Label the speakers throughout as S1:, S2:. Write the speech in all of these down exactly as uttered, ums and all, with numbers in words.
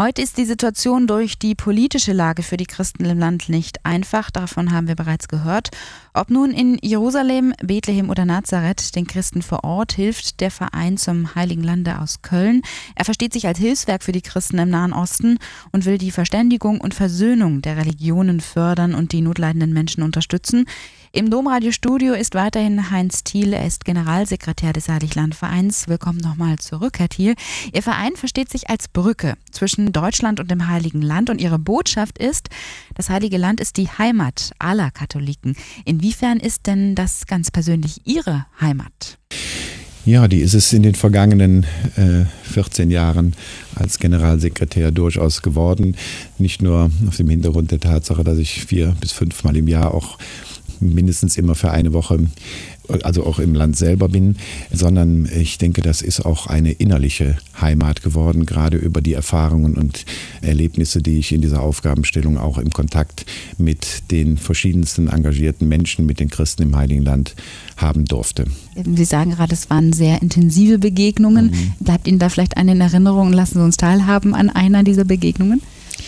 S1: Heute ist die Situation durch die politische Lage für die Christen im Land nicht einfach, davon haben wir bereits gehört. Ob nun in Jerusalem, Bethlehem oder Nazareth, den Christen vor Ort hilft der Verein zum Heiligen Lande aus Köln. Er versteht sich als Hilfswerk für die Christen im Nahen Osten und will die Verständigung und Versöhnung der Religionen fördern und die notleidenden Menschen unterstützen. Im Domradiostudio ist weiterhin Heinz Thiel, er ist Generalsekretär des Heiliglandvereins. Willkommen nochmal zurück, Herr Thiel. Ihr Verein versteht sich als Brücke zwischen Deutschland und dem Heiligen Land und Ihre Botschaft ist, das Heilige Land ist die Heimat aller Katholiken. Inwiefern ist denn das ganz persönlich Ihre Heimat?
S2: Ja, die ist es in den vergangenen äh, vierzehn Jahren als Generalsekretär durchaus geworden. Nicht nur auf dem Hintergrund der Tatsache, dass ich vier bis fünfmal im Jahr auch mindestens immer für eine Woche, also auch im Land selber bin, sondern ich denke, das ist auch eine innerliche Heimat geworden, gerade über die Erfahrungen und Erlebnisse, die ich in dieser Aufgabenstellung auch im Kontakt mit den verschiedensten engagierten Menschen, mit den Christen im Heiligen Land haben durfte.
S1: Sie sagen gerade, es waren sehr intensive Begegnungen. Mhm. Bleibt Ihnen da vielleicht eine in Erinnerung? Lassen Sie uns teilhaben an einer dieser Begegnungen?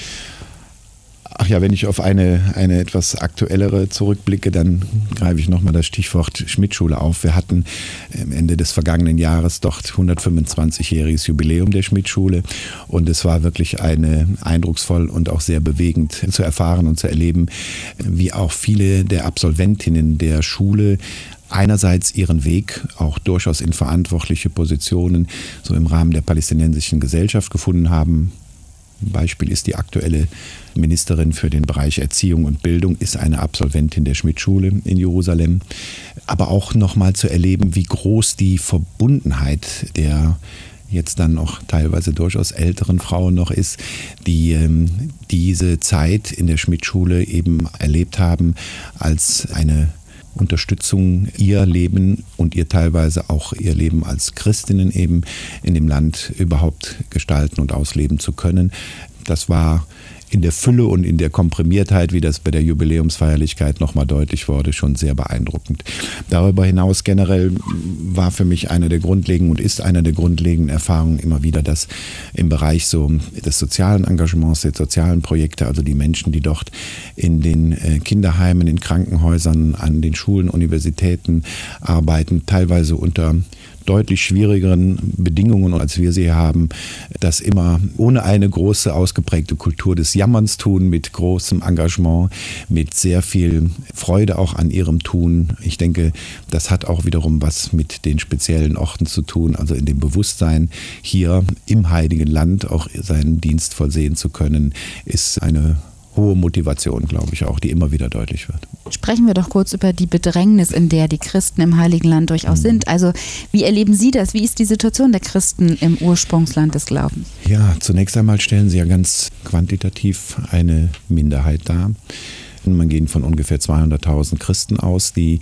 S2: Ach ja, wenn ich auf eine, eine etwas aktuellere zurückblicke, dann greife ich nochmal das Stichwort Schmidt-Schule auf. Wir hatten am Ende des vergangenen Jahres dort hundertfünfundzwanzigjähriges Jubiläum der Schmidt-Schule und es war wirklich eine eindrucksvoll und auch sehr bewegend zu erfahren und zu erleben, wie auch viele der Absolventinnen der Schule einerseits ihren Weg auch durchaus in verantwortliche Positionen so im Rahmen der palästinensischen Gesellschaft gefunden haben. Ein Beispiel ist die aktuelle Ministerin für den Bereich Erziehung und Bildung, ist eine Absolventin der Schmidt-Schule in Jerusalem. Aber auch nochmal zu erleben, wie groß die Verbundenheit der jetzt dann auch teilweise durchaus älteren Frauen noch ist, die ähm, diese Zeit in der Schmidt-Schule eben erlebt haben als eine Unterstützung, ihr Leben und ihr teilweise auch ihr Leben als Christinnen eben in dem Land überhaupt gestalten und ausleben zu können. Das war in der Fülle und in der Komprimiertheit, wie das bei der Jubiläumsfeierlichkeit nochmal deutlich wurde, schon sehr beeindruckend. Darüber hinaus generell war für mich eine der grundlegenden und ist eine der grundlegenden Erfahrungen immer wieder, dass im Bereich so des sozialen Engagements, der sozialen Projekte, also die Menschen, die dort in den Kinderheimen, in Krankenhäusern, an den Schulen, Universitäten arbeiten, teilweise unter deutlich schwierigeren Bedingungen, als wir sie haben, das immer ohne eine große ausgeprägte Kultur des Jammerns tun, mit großem Engagement, mit sehr viel Freude auch an ihrem Tun. Ich denke, das hat auch wiederum was mit den speziellen Orten zu tun, also in dem Bewusstsein, hier im Heiligen Land auch seinen Dienst vollsehen zu können, ist eine hohe Motivation, glaube ich auch, die immer wieder deutlich wird.
S1: Sprechen wir doch kurz über die Bedrängnis, in der die Christen im Heiligen Land durchaus mhm. sind. Also wie erleben Sie das? Wie ist die Situation der Christen im Ursprungsland des Glaubens?
S2: Ja, zunächst einmal stellen sie ja ganz quantitativ eine Minderheit dar. Man geht von ungefähr zweihunderttausend Christen aus, die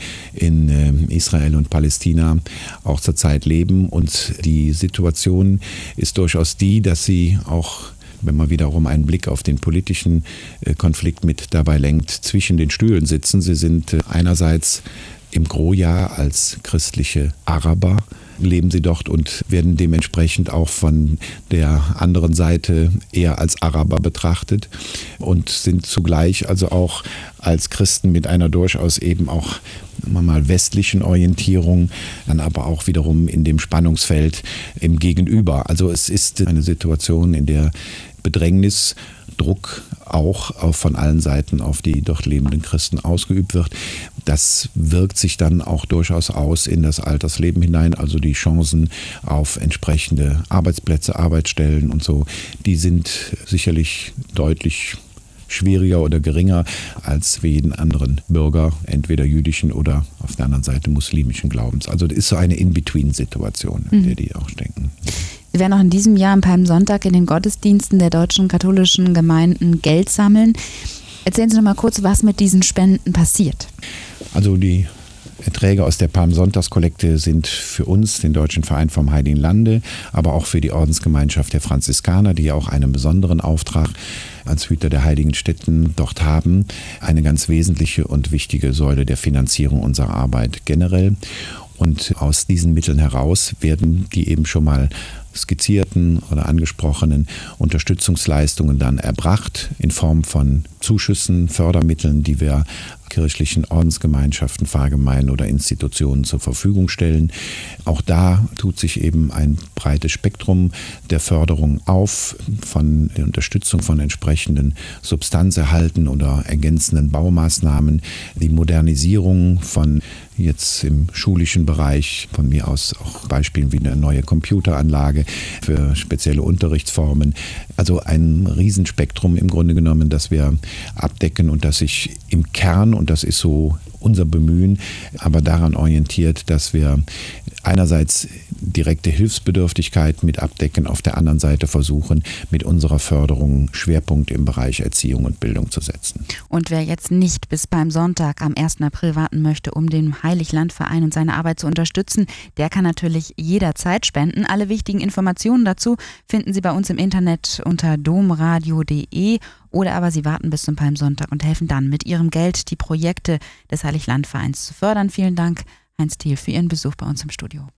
S2: in Israel und Palästina auch zurzeit leben. Und die Situation ist durchaus die, dass sie auch, wenn man wiederum einen Blick auf den politischen Konflikt mit dabei lenkt, zwischen den Stühlen sitzen. Sie sind einerseits im Gros-Jahr als christliche Araber, leben sie dort und werden dementsprechend auch von der anderen Seite eher als Araber betrachtet und sind zugleich also auch als Christen mit einer durchaus eben auch mal westlichen Orientierung, dann aber auch wiederum in dem Spannungsfeld im Gegenüber. Also es ist eine Situation, in der Bedrängnis, Druck auch von allen Seiten auf die dort lebenden Christen ausgeübt wird. Das wirkt sich dann auch durchaus aus in das Altersleben hinein, also die Chancen auf entsprechende Arbeitsplätze, Arbeitsstellen und so, die sind sicherlich deutlich schwieriger oder geringer als für jeden anderen Bürger, entweder jüdischen oder auf der anderen Seite muslimischen Glaubens. Also das ist so eine In-Between-Situation, in der die auch stecken.
S1: Sie werden auch in diesem Jahr am Palmsonntag in den Gottesdiensten der deutschen katholischen Gemeinden Geld sammeln. Erzählen Sie noch mal kurz, was mit diesen Spenden passiert.
S2: Also die Erträge aus der Palmsonntagskollekte sind für uns, den Deutschen Verein vom Heiligen Lande, aber auch für die Ordensgemeinschaft der Franziskaner, die ja auch einen besonderen Auftrag als Hüter der heiligen Stätten dort haben, eine ganz wesentliche und wichtige Säule der Finanzierung unserer Arbeit generell. Und aus diesen Mitteln heraus werden die eben schon mal skizzierten oder angesprochenen Unterstützungsleistungen dann erbracht in Form von Zuschüssen, Fördermitteln, die wir kirchlichen Ordensgemeinschaften, Pfarrgemeinden oder Institutionen zur Verfügung stellen. Auch da tut sich eben ein breites Spektrum der Förderung auf, von der Unterstützung von entsprechenden Substanzerhalten oder ergänzenden Baumaßnahmen, die Modernisierung von jetzt im schulischen Bereich, von mir aus auch Beispielen wie eine neue Computeranlage für spezielle Unterrichtsformen. Also ein Riesenspektrum im Grunde genommen, das wir abdecken und das sich im Kern, und das ist so unser Bemühen, aber daran orientiert, dass wir einerseits direkte Hilfsbedürftigkeit mit abdecken, auf der anderen Seite versuchen, mit unserer Förderung Schwerpunkte im Bereich Erziehung und Bildung zu setzen.
S1: Und wer jetzt nicht bis beim Sonntag am ersten April warten möchte, um den Heiliglandverein und seine Arbeit zu unterstützen, der kann natürlich jederzeit spenden. Alle wichtigen Informationen dazu finden Sie bei uns im Internet unter domradio punkt de oder aber Sie warten bis zum Palmsonntag und helfen dann mit Ihrem Geld, die Projekte des Heiliglandvereins zu fördern. Vielen Dank, Heinz Thiel, für Ihren Besuch bei uns im Studio.